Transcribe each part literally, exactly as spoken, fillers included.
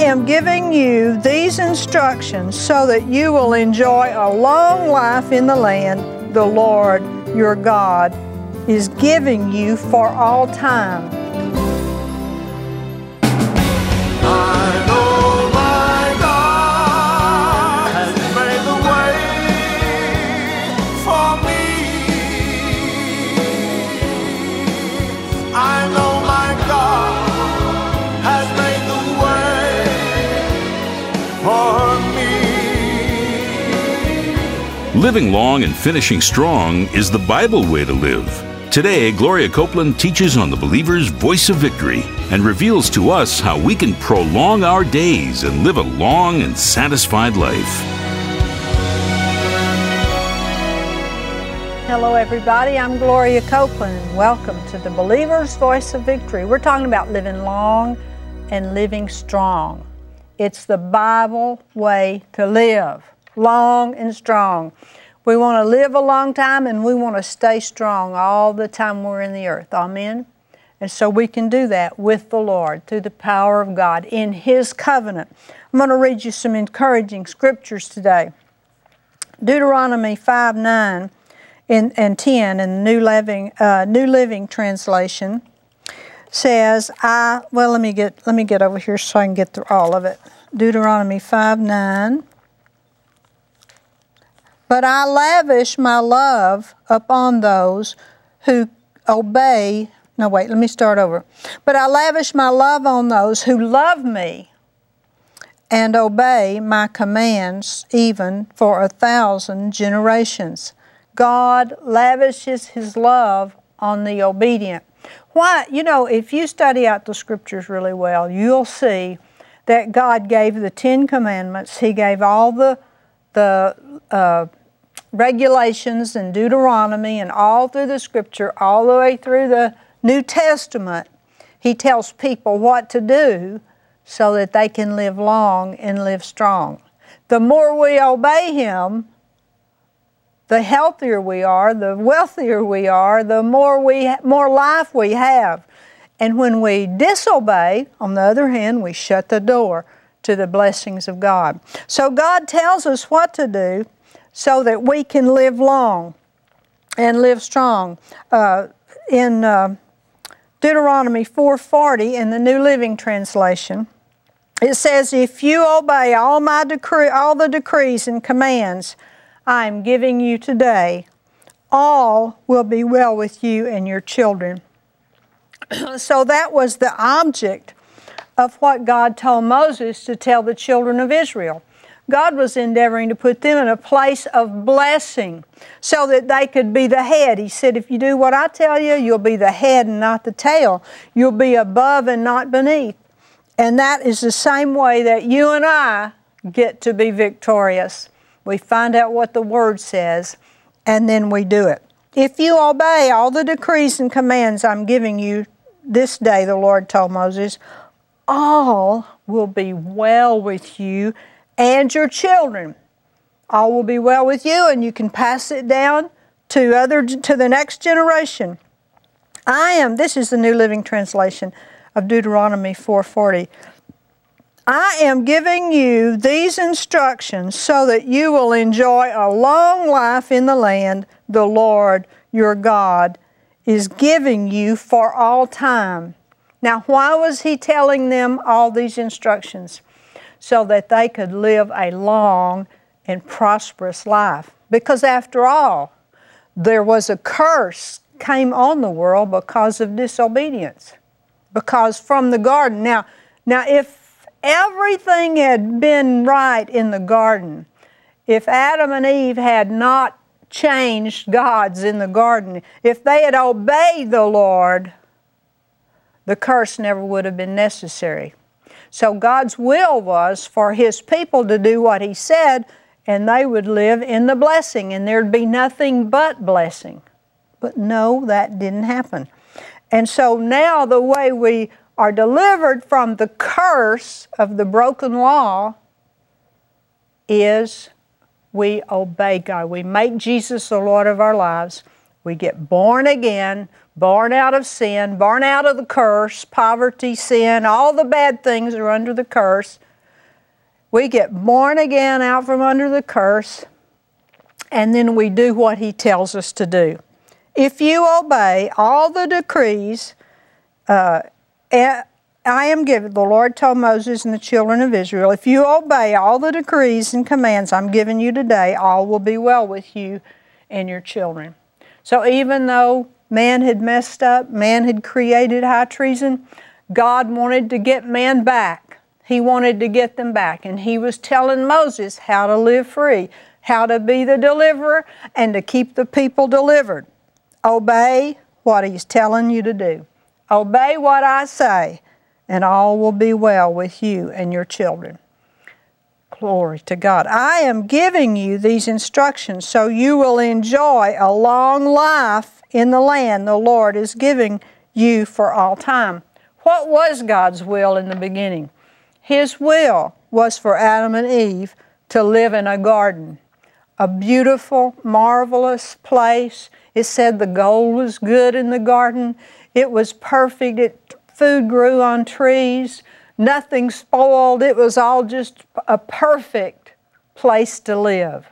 am giving you these instructions so that you will enjoy a long life in the land the Lord your God is giving you for all time. I know my God has made the way for me. I know my God has made the way for me. Living long and finishing strong is the Bible way to live. Today, Gloria Copeland teaches on the believer's voice of victory and reveals to us how we can prolong our days and live a long and satisfied life. Hello everybody, I'm Gloria Copeland and welcome to the Believer's Voice of Victory. We're talking about living long and living strong. It's the Bible way to live, long and strong. We want to live a long time and we want to stay strong all the time we're in the earth. Amen? And so we can do that with the Lord through the power of God in His covenant. I'm going to read you some encouraging scriptures today. Deuteronomy five nine and, and ten in the New Living, uh, New Living Translation says, I, well, let me get, let me get over here so I can get through all of it. Deuteronomy five nine. But I lavish my love upon those who obey. No, wait, let me start over. But I lavish my love on those who love me and obey my commands even for a thousand generations. God lavishes His love on the obedient. Why? You know, if you study out the scriptures really well, you'll see that God gave the Ten Commandments. He gave all the, the uh, regulations in Deuteronomy and all through the scripture, all the way through the New Testament. He tells people what to do so that they can live long and live strong. The more we obey Him, the healthier we are, the wealthier we are, the more we more life we have. And when we disobey, on the other hand, we shut the door to the blessings of God. So God tells us what to do so that we can live long and live strong. Uh, in uh, Deuteronomy four forty in the New Living Translation, it says, if you obey all my decree, all the decrees and commands I am giving you today, all will be well with you and your children. So that was the object of what God told Moses to tell the children of Israel. God was endeavoring to put them in a place of blessing so that they could be the head. He said, if you do what I tell you, you'll be the head and not the tail. You'll be above and not beneath. And that is the same way that you and I get to be victorious. We find out what the Word says, and then we do it. If you obey all the decrees and commands I'm giving you this day, the Lord told Moses, all will be well with you and your children. All will be well with you, and you can pass it down to other to the next generation. I am, this is the New Living Translation of Deuteronomy four forty. I am giving you these instructions so that you will enjoy a long life in the land the Lord your God is giving you for all time. Now, why was He telling them all these instructions? So that they could live a long and prosperous life. Because after all, there was a curse came on the world because of disobedience. Because from the garden, now, now if everything had been right in the garden, if Adam and Eve had not changed gods in the garden, if they had obeyed the Lord, the curse never would have been necessary. So God's will was for His people to do what He said, and they would live in the blessing, and there'd be nothing but blessing. But no, that didn't happen. And so now the way we are delivered from the curse of the broken law is we obey God. We make Jesus the Lord of our lives. We get born again, born out of sin, born out of the curse, poverty, sin, all the bad things are under the curse. We get born again out from under the curse, and then we do what He tells us to do. If you obey all the decrees, uh, I am giving, the Lord told Moses and the children of Israel, if you obey all the decrees and commands I'm giving you today, all will be well with you and your children. So even though man had messed up, man had created high treason, God wanted to get man back. He wanted to get them back. And He was telling Moses how to live free, how to be the deliverer, and to keep the people delivered. Obey what He's telling you to do. Obey what I say, and all will be well with you and your children. Glory to God. I am giving you these instructions so you will enjoy a long life in the land the Lord is giving you for all time. What was God's will in the beginning? His will was for Adam and Eve to live in a garden, a beautiful, marvelous place. It said the gold was good in the garden. It was perfect. It, food grew on trees. Nothing spoiled. It was all just a perfect place to live.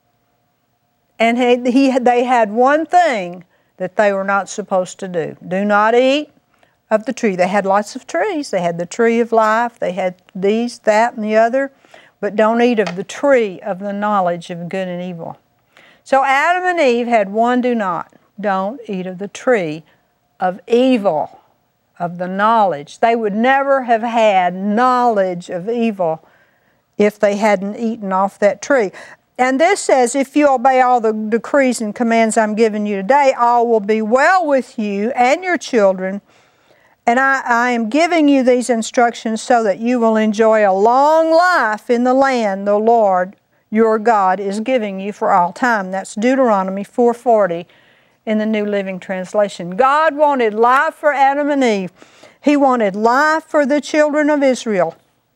And he, he, they had one thing that they were not supposed to do. Do not eat of the tree. They had lots of trees. They had the tree of life. They had these, that, and the other. But don't eat of the tree of the knowledge of good and evil. So Adam and Eve had one do not. Don't eat of the tree of evil, of the knowledge. They would never have had knowledge of evil if they hadn't eaten off that tree. And this says, if you obey all the decrees and commands I'm giving you today, all will be well with you and your children. And I, I am giving you these instructions so that you will enjoy a long life in the land the Lord your God is giving you for all time. That's Deuteronomy four forty in the New Living Translation. God wanted life for Adam and Eve. He wanted life for the children of Israel.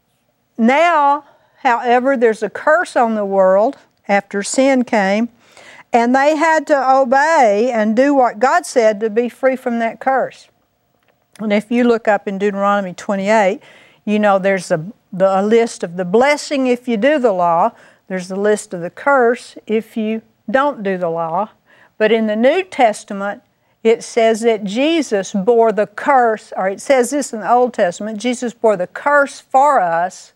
Now, however, there's a curse on the world after sin came, and they had to obey and do what God said to be free from that curse. And if you look up in Deuteronomy twenty-eight, you know there's a, the, a list of the blessing if you do the law. There's a list of the curse if you don't do the law. But in the New Testament, it says that Jesus bore the curse, or it says this in the Old Testament, Jesus bore the curse for us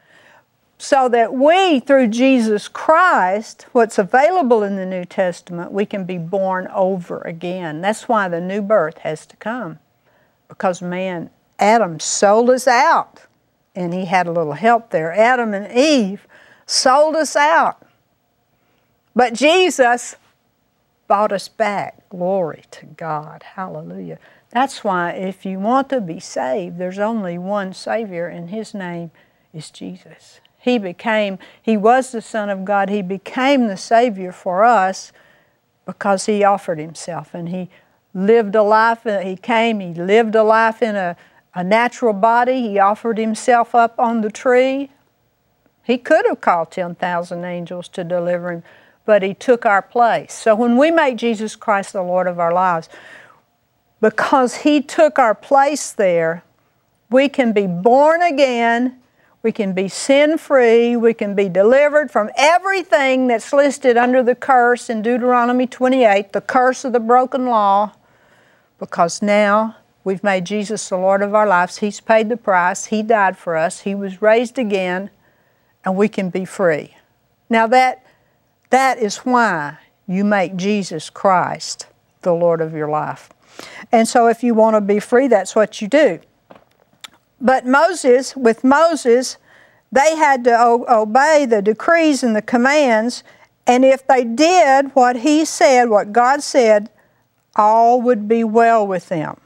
so that we, through Jesus Christ, what's available in the New Testament, we can be born over again. That's why the new birth has to come. Because man, Adam sold us out, and he had a little help there. Adam and Eve sold us out. But Jesus bought us back. Glory to God. Hallelujah. That's why if you want to be saved, there's only one Savior, and His name is Jesus. He became, He was the Son of God. He became the Savior for us because He offered Himself, and He lived a life, He came, He lived a life in a, a natural body. He offered Himself up on the tree. He could have called ten thousand angels to deliver Him, but He took our place. So when we make Jesus Christ the Lord of our lives, because He took our place there, we can be born again, we can be sin-free, we can be delivered from everything that's listed under the curse in Deuteronomy twenty-eight, the curse of the broken law, because now we've made Jesus the Lord of our lives. He's paid the price. He died for us. He was raised again, and we can be free. Now that That is why you make Jesus Christ the Lord of your life. And so if you want to be free, that's what you do. But Moses, with Moses, they had to obey the decrees and the commands, and if they did what he said, what God said, all would be well with them.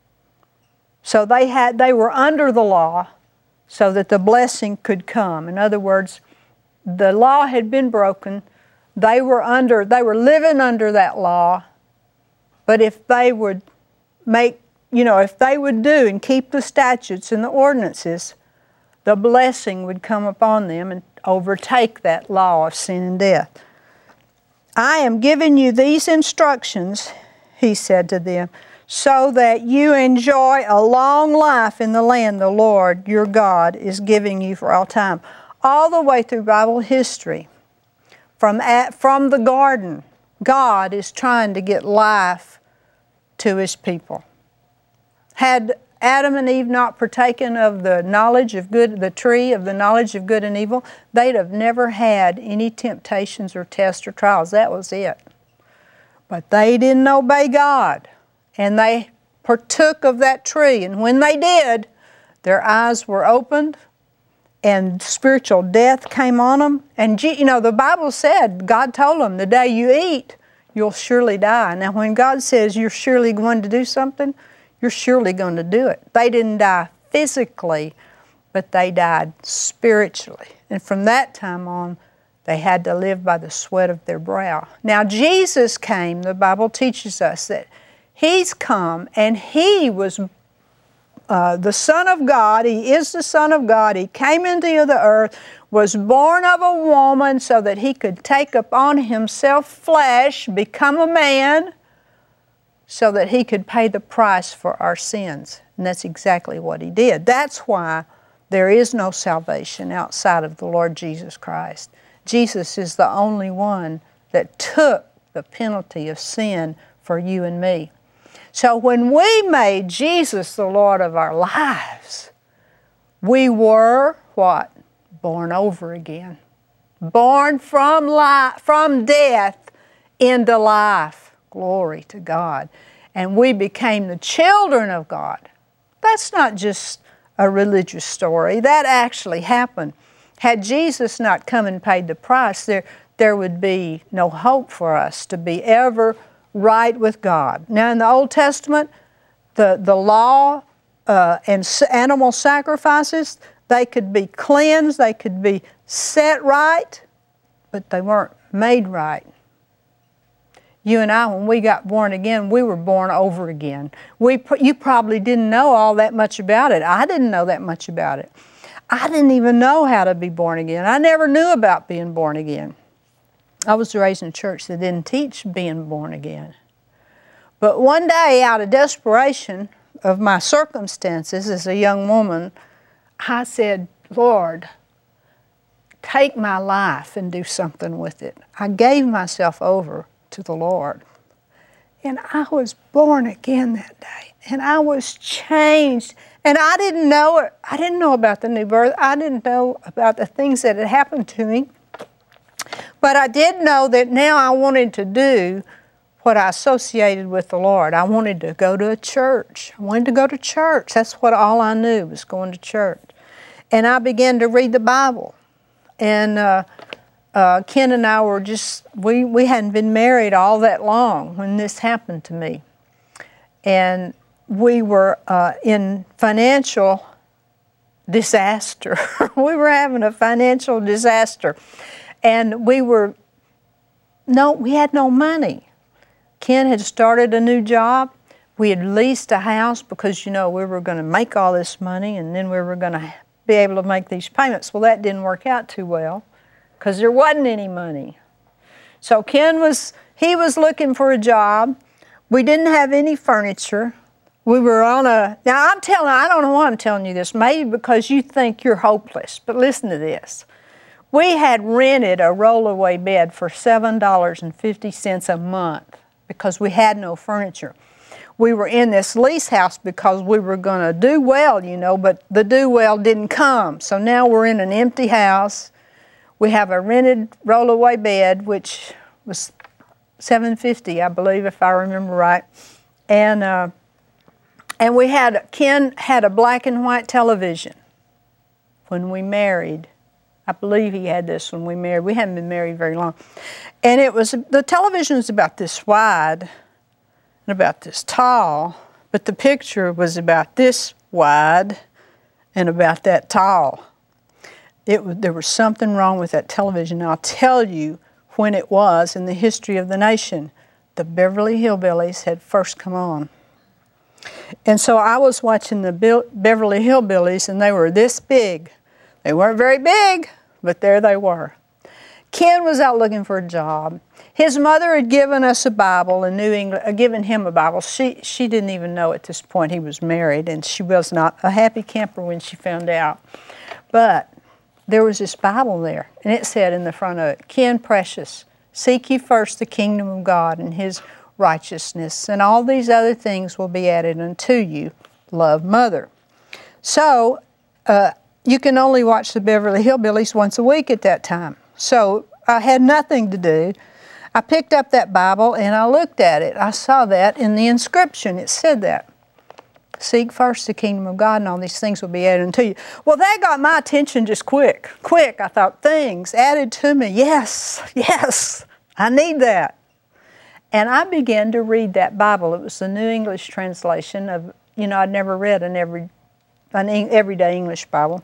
So they had, they were under the law so that the blessing could come. In other words, the law had been broken. They were under, they were living under that law, but if they would make, you know, if they would do and keep the statutes and the ordinances, the blessing would come upon them and overtake that law of sin and death. I am giving you these instructions, he said to them, so that you enjoy a long life in the land the Lord your God is giving you for all time. all the way through Bible history, from, at, from the garden, God is trying to get life to His people. Had Adam and Eve not partaken of the knowledge of good, the tree of the knowledge of good and evil, they'd have never had any temptations or tests or trials. That was it. But they didn't obey God, and they partook of that tree. And when they did, their eyes were opened, and spiritual death came on them. And, you know, the Bible said, God told them, the day you eat, you'll surely die. Now, when God says you're surely going to do something, you're surely going to do it. They didn't die physically, but they died spiritually. And from that time on, they had to live by the sweat of their brow. Now, Jesus came, the Bible teaches us that He's come, and He was uh, the Son of God. He is the Son of God. He came into the earth, was born of a woman so that He could take upon Himself flesh, become a man, so that He could pay the price for our sins. And that's exactly what He did. That's why there is no salvation outside of the Lord Jesus Christ. Jesus is the only one that took the penalty of sin for you and me. So when we made Jesus the Lord of our lives, we were, what? Born over again. Born from life, from death into life. Glory to God. And we became the children of God. That's not just a religious story. That actually happened. Had Jesus not come and paid the price, there, there would be no hope for us to be ever right with God. Now, in the Old Testament, the, the law uh, and animal sacrifices, they could be cleansed, they could be set right, but they weren't made right. You and I, when we got born again, we were born over again. We, you probably didn't know all that much about it. I didn't know that much about it. I didn't even know how to be born again. I never knew about being born again. I was raised in a church that didn't teach being born again. But one day, out of desperation of my circumstances as a young woman, I said, Lord, take my life and do something with it. I gave myself over to the Lord. And I was born again that day. And I was changed. And I didn't know it. I didn't know about the new birth. I didn't know about the things that had happened to me. But I did know that now I wanted to do what I associated with the Lord. I wanted to go to a church. I wanted to go to church. That's what all I knew was going to church. And I began to read the Bible. And uh, uh, Ken and I were just, we, we hadn't been married all that long when this happened to me. And we were uh, in financial disaster. We were having a financial disaster. And we were, no, we had no money. Ken had started a new job. We had leased a house because, you know, we were going to make all this money and then we were going to be able to make these payments. Well, that didn't work out too well because there wasn't any money. So Ken was, he was looking for a job. We didn't have any furniture. We were on a, now I'm telling, I don't know why I'm telling you this, maybe because you think you're hopeless, but listen to this. We had rented a rollaway bed for seven dollars and fifty cents a month because we had no furniture. We were in this lease house because we were going to do well, you know, but the do well didn't come. So now we're in an empty house. We have a rented rollaway bed, which was seven dollars and fifty cents, I believe, if I remember right. And, uh, and we had, Ken had a black and white television when we married. I believe he had this when we married. We hadn't been married very long. And it was, the television was about this wide and about this tall, but the picture was about this wide and about that tall. It, there was something wrong with that television. I'll tell you when it was in the history of the nation. The Beverly Hillbillies had first come on. And so I was watching the Bill, Beverly Hillbillies, and they were this big. They weren't very big, but there they were. Ken was out looking for a job. His mother had given us a Bible in New England, uh, given him a Bible. She, she didn't even know at this point he was married, and she was not a happy camper when she found out. But there was this Bible there, and it said in the front of it, Ken Precious, seek ye first the kingdom of God and His righteousness, and all these other things will be added unto you. Love, Mother. So, uh, you can only watch the Beverly Hillbillies once a week at that time. So, I had nothing to do. I picked up that Bible and I looked at it. I saw that in the inscription. It said that. Seek first the kingdom of God and all these things will be added unto you. Well, that got my attention just quick. Quick. I thought, things added to me. Yes, yes, I need that. And I began to read that Bible. It was the New English translation of, you know, I'd never read an, every, an everyday English Bible.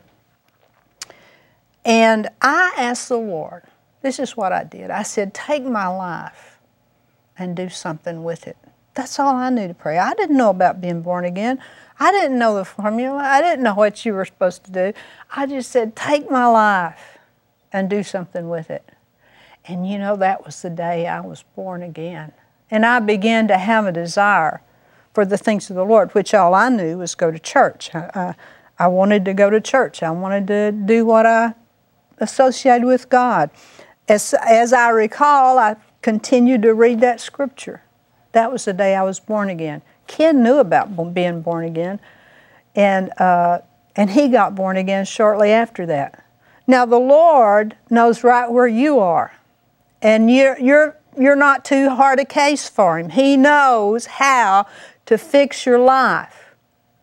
And I asked the Lord, this is what I did. I said, take my life and do something with it. That's all I knew to pray. I didn't know about being born again. I didn't know the formula. I didn't know what you were supposed to do. I just said, take my life and do something with it. And you know, that was the day I was born again. And I began to have a desire for the things of the Lord, which all I knew was go to church. I, I, I wanted to go to church. I wanted to do what I associated with God. As, as I recall, I continued to read that scripture. That was the day I was born again. Ken knew about being born again, and, uh, and he got born again shortly after that. Now, the Lord knows right where you are, and you're, you're, you're not too hard a case for Him. He knows how to fix your life.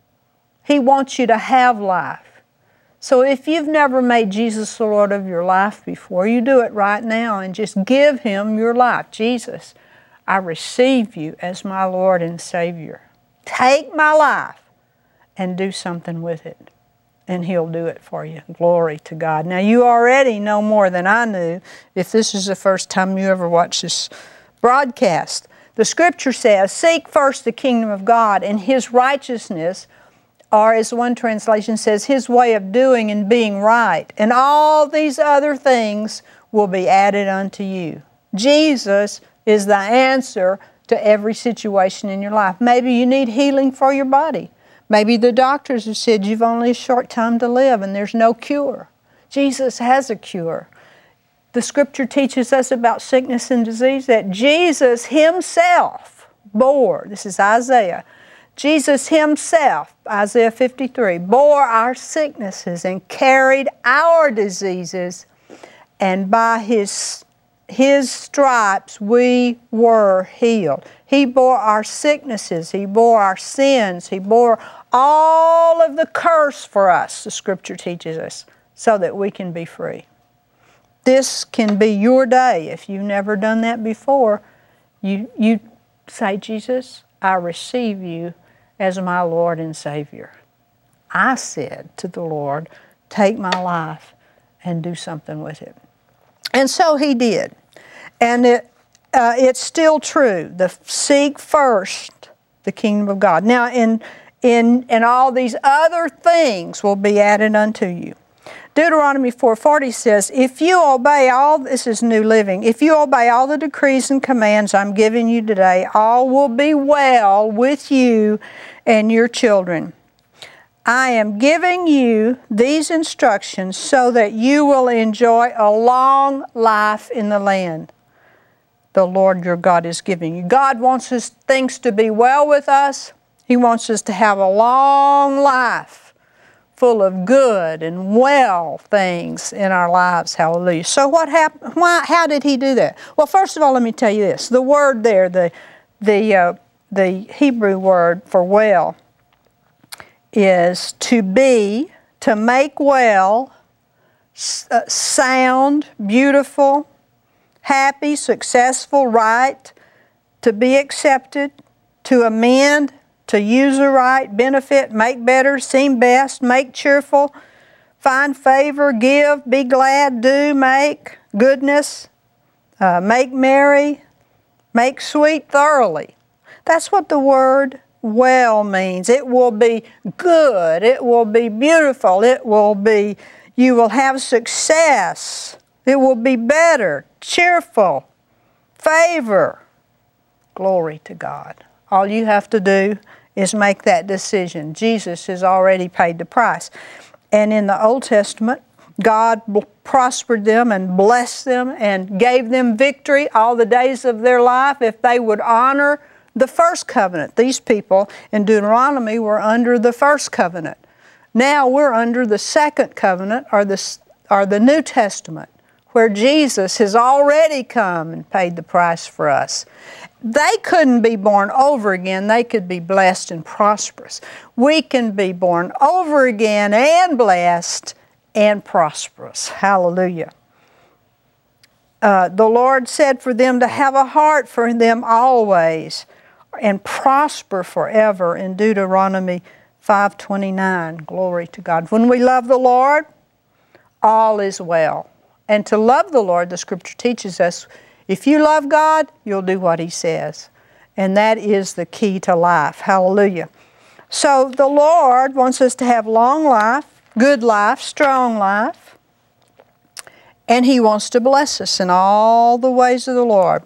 He wants you to have life. So if you've never made Jesus the Lord of your life before, you do it right now and just give Him your life. Jesus, I receive you as my Lord and Savior. Take my life and do something with it, and He'll do it for you. Glory to God. Now, you already know more than I knew if this is the first time you ever watched this broadcast. The Scripture says, seek first the kingdom of God and His righteousness, or as one translation says, His way of doing and being right, and all these other things will be added unto you. Jesus is the answer to every situation in your life. Maybe you need healing for your body. Maybe the doctors have said you've only a short time to live and there's no cure. Jesus has a cure. The Scripture teaches us about sickness and disease that Jesus Himself bore. This is Isaiah. Jesus Himself, Isaiah fifty-three, bore our sicknesses and carried our diseases, and by His, His stripes we were healed. He bore our sicknesses, He bore our sins, He bore all of the curse for us, the Scripture teaches us, so that we can be free. This can be your day. If you've never done that before, you, you say, Jesus, I receive you as my Lord and Savior. I said to the Lord, take my life and do something with it. And so He did. And it, uh, it's still true. The seek first the kingdom of God. Now, in, in, in all these other things will be added unto you. Deuteronomy four forty says, if you obey all, this is New Living, if you obey all the decrees and commands I'm giving you today, all will be well with you and your children. I am giving you these instructions so that you will enjoy a long life in the land the Lord your God is giving you. God wants His things to be well with us. He wants us to have a long life full of good and well things in our lives. Hallelujah. So what happened? Why? How did He do that? Well, first of all, let me tell you this. The word there, the, the, uh, the Hebrew word for well, is to be, to make well, uh, sound, beautiful, happy, successful, right, to be accepted, to amend, to use aright, benefit, make better, seem best, make cheerful, find favor, give, be glad, do, make, goodness, uh, make merry, make sweet thoroughly. That's what the word well means. It will be good, it will be beautiful, it will be, you will have success, it will be better, cheerful, favor. Glory to God. All you have to do is make that decision. Jesus has already paid the price. And in the Old Testament, God prospered them and blessed them and gave them victory all the days of their life if they would honor the first covenant. These people in Deuteronomy were under the first covenant. Now we're under the second covenant, or the, or the New Testament, where Jesus has already come and paid the price for us. They couldn't be born over again. They could be blessed and prosperous. We can be born over again and blessed and prosperous. Hallelujah. Uh, the Lord said for them to have a heart for them always and prosper forever in Deuteronomy five twenty-nine. Glory to God. When we love the Lord, all is well. And to love the Lord, the Scripture teaches us, if you love God, you'll do what He says. And that is the key to life. Hallelujah. So the Lord wants us to have long life, good life, strong life. And He wants to bless us in all the ways of the Lord.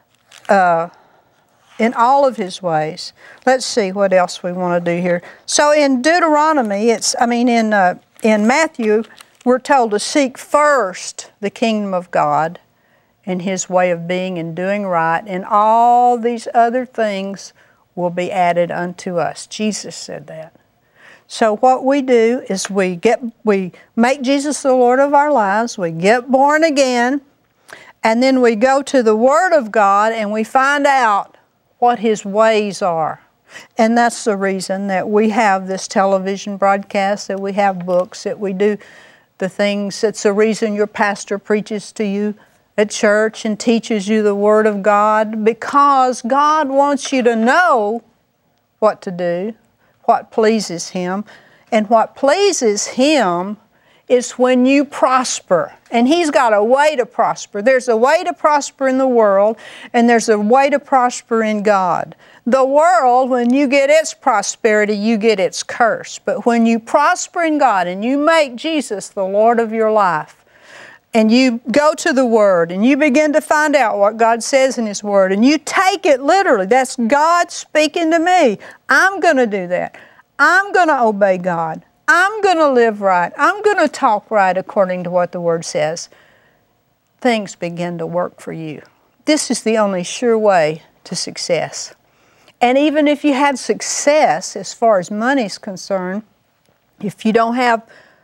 Uh, in all of His ways. Let's see what else we want to do here. So in Deuteronomy, it's, I mean in, uh, in Matthew, we're told to seek first the kingdom of God and His way of being and doing right, and all these other things will be added unto us. Jesus said that. So what we do is we get we make Jesus the Lord of our lives, we get born again, and then we go to the Word of God and we find out what His ways are. And that's the reason that we have this television broadcast, that we have books, that we do the things. It's the reason your pastor preaches to you at church and teaches you the Word of God, because God wants you to know what to do, what pleases Him. And what pleases Him is when you prosper. And He's got a way to prosper. There's a way to prosper in the world, and there's a way to prosper in God. The world, when you get its prosperity, you get its curse. But when you prosper in God and you make Jesus the Lord of your life, and you go to the Word and you begin to find out what God says in His Word, and you take it literally, that's God speaking to me. I'm going to do that. I'm going to obey God. I'm going to live right. I'm going to talk right according to what the Word says. Things begin to work for you. This is the only sure way to success. And even if you have success as far as money is concerned, if you don't have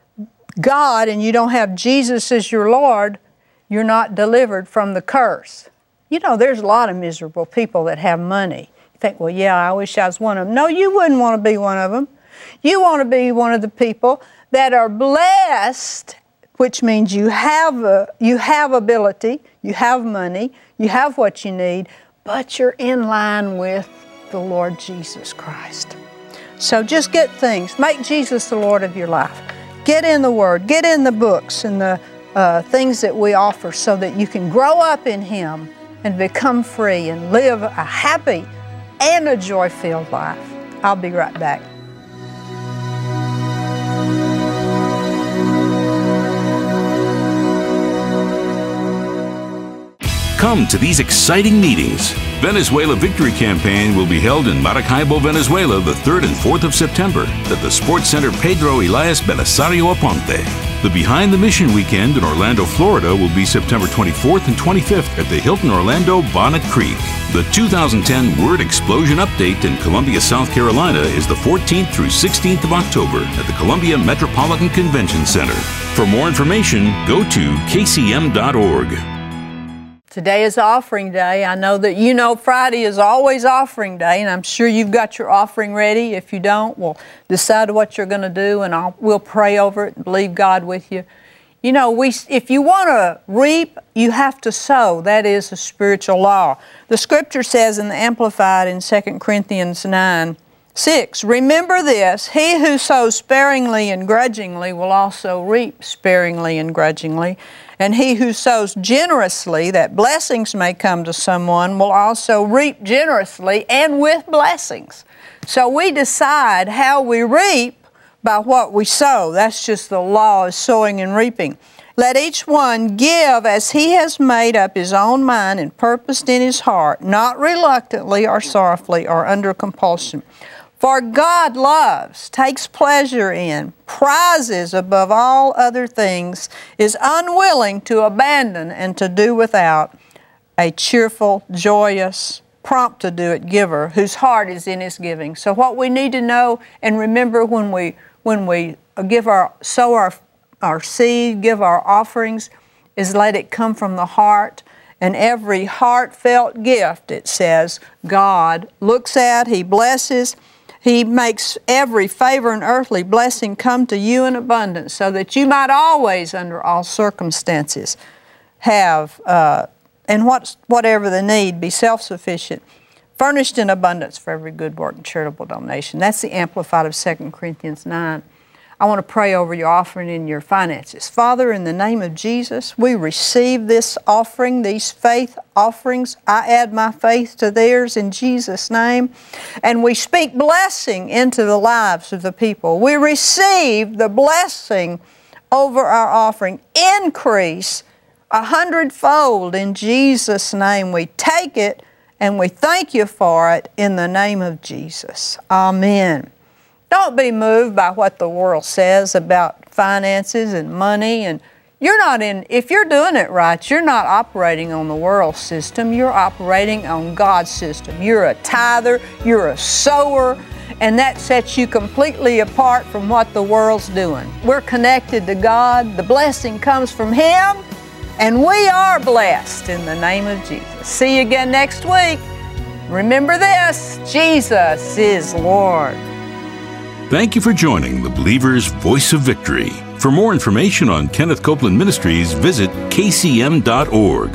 God and you don't have Jesus as your Lord, you're not delivered from the curse. You know, there's a lot of miserable people that have money. You think, well, yeah, I wish I was one of them. No, you wouldn't want to be one of them. You want to be one of the people that are blessed, which means you have a, you have ability, you have money, you have what you need, but you're in line with the Lord Jesus Christ. So just get things. Make Jesus the Lord of your life. Get in the Word. Get in the books and the uh, things that we offer so that you can grow up in Him and become free and live a happy and a joy-filled life. I'll be right back. Come to these exciting meetings. Venezuela Victory Campaign will be held in Maracaibo, Venezuela, the third and fourth of September at the Sports Center Pedro Elias Belisario Aponte. The Behind the Mission Weekend in Orlando, Florida will be September twenty-fourth and twenty-fifth at the Hilton Orlando Bonnet Creek. The two thousand ten Word Explosion Update in Columbia, South Carolina is the fourteenth through sixteenth of October at the Columbia Metropolitan Convention Center. For more information, go to k c m dot org. Today is offering day. I know that you know Friday is always offering day, and I'm sure you've got your offering ready. If you don't, we'll decide what you're going to do, and I'll, we'll pray over it and believe God with you. You know, we if you want to reap, you have to sow. That is a spiritual law. The Scripture says in the Amplified in Second Corinthians nine, six, remember this, he who sows sparingly and grudgingly will also reap sparingly and grudgingly. And he who sows generously, that blessings may come to someone, will also reap generously and with blessings. So we decide how we reap by what we sow. That's just the law of sowing and reaping. Let each one give as he has made up his own mind and purposed in his heart, not reluctantly or sorrowfully or under compulsion. For God loves, takes pleasure in, prizes above all other things, is unwilling to abandon and to do without a cheerful, joyous, prompt to do it giver whose heart is in his giving. So what we need to know and remember when we when we give our sow our our seed, give our offerings, is let it come from the heart. And every heartfelt gift, it says, God looks at, He blesses, He makes every favor and earthly blessing come to you in abundance, so that you might always, under all circumstances, have uh, and what, whatever the need, be self-sufficient, furnished in abundance for every good work and charitable donation. That's the Amplified of Second Corinthians nine. I want to pray over your offering and your finances. Father, in the name of Jesus, we receive this offering, these faith offerings. I add my faith to theirs in Jesus' name. And we speak blessing into the lives of the people. We receive the blessing over our offering. Increase a hundredfold in Jesus' name. We take it and we thank you for it in the name of Jesus. Amen. Don't be moved by what the world says about finances and money. And you're not in, if you're doing it right, you're not operating on the world system. You're operating on God's system. You're a tither, you're a sower, and that sets you completely apart from what the world's doing. We're connected to God. The blessing comes from Him, and we are blessed in the name of Jesus. See you again next week. Remember this, Jesus is Lord. Thank you for joining the Believer's Voice of Victory. For more information on Kenneth Copeland Ministries, visit K C M dot org.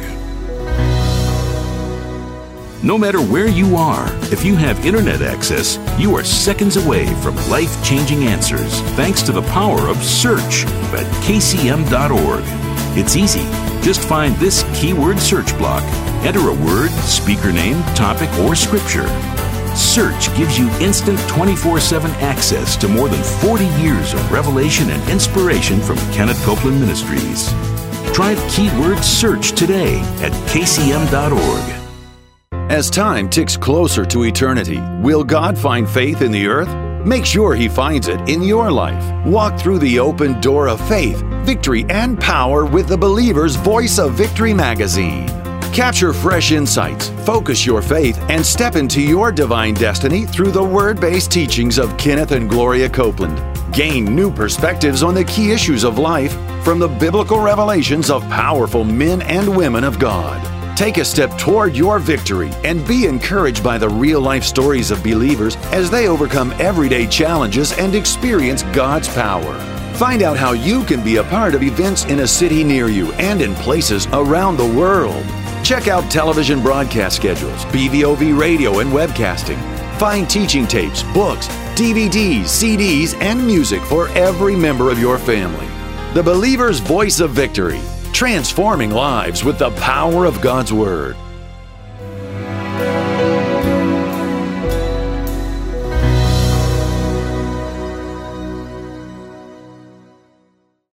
No matter where you are, if you have internet access, you are seconds away from life-changing answers thanks to the power of search at K C M dot org. It's easy. Just find this keyword search block. Enter a word, speaker name, topic, or scripture. Search gives you instant twenty-four seven access to more than forty years of revelation and inspiration from Kenneth Copeland Ministries. Try keyword search today at K C M dot org. As time ticks closer to eternity, will God find faith in the earth? Make sure He finds it in your life. Walk through the open door of faith, victory, and power with the Believer's Voice of Victory magazine. Capture fresh insights, focus your faith, and step into your divine destiny through the word-based teachings of Kenneth and Gloria Copeland. Gain new perspectives on the key issues of life from the biblical revelations of powerful men and women of God. Take a step toward your victory and be encouraged by the real-life stories of believers as they overcome everyday challenges and experience God's power. Find out how you can be a part of events in a city near you and in places around the world. Check out television broadcast schedules, B V O V radio and webcasting. Find teaching tapes, books, D V Ds, C Ds, and music for every member of your family. The Believer's Voice of Victory, transforming lives with the power of God's Word.